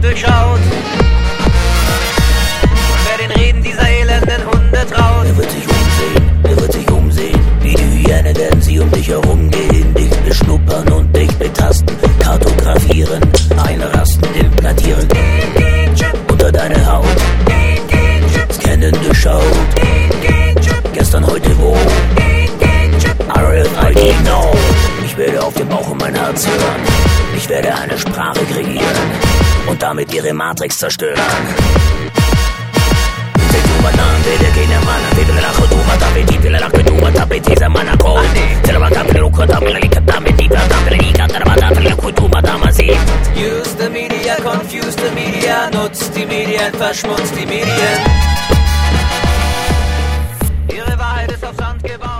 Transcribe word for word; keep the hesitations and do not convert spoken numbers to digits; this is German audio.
durchschaut. Und wer den Reden dieser elenden Hunde traut, er wird sich umsehen, er wird sich umsehen. Wie die Hyäne werden sie um dich herumgehen, dich beschnuppern und dich betasten, kartografieren, einrasten, implantieren unter deine Haut, scannen, durchschaut. Gestern, heute, wo? R F I D, no. Ich werde auf dem Bauch um mein Herz hören. Ich werde eine Sprache kreieren und damit ihre Matrix zerstören. Use the media, confuse the media, nutzt die Medien, verschmutzt die Medien. Ihre Wahrheit ist auf Sand gebaut.